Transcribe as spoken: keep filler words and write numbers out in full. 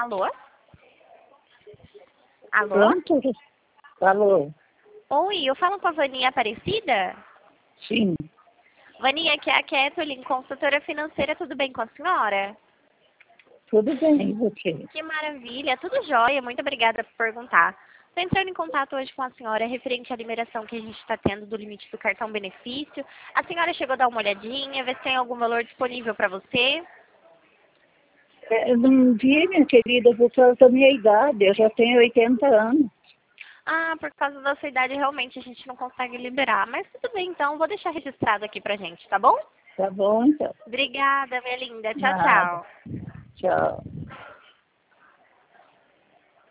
Alô? Alô? Pronto? Alô? Oi, eu falo com a Vaninha Aparecida? Sim. Vaninha, aqui é a Kathleen, consultora financeira, tudo bem com a senhora? Tudo bem, e você? Que maravilha, tudo jóia, muito obrigada por perguntar. Estou entrando em contato hoje com a senhora referente à liberação que a gente está tendo do limite do cartão benefício. A senhora chegou a dar uma olhadinha, ver se tem algum valor disponível para você? É, eu não vi, minha querida, por causa da minha idade, eu já tenho oitenta anos. Ah, por causa da sua idade, realmente a gente não consegue liberar. Mas tudo bem, então, vou deixar registrado aqui pra gente, tá bom? Tá bom, então. Obrigada, minha linda. Tchau, Nada. tchau. Tchau.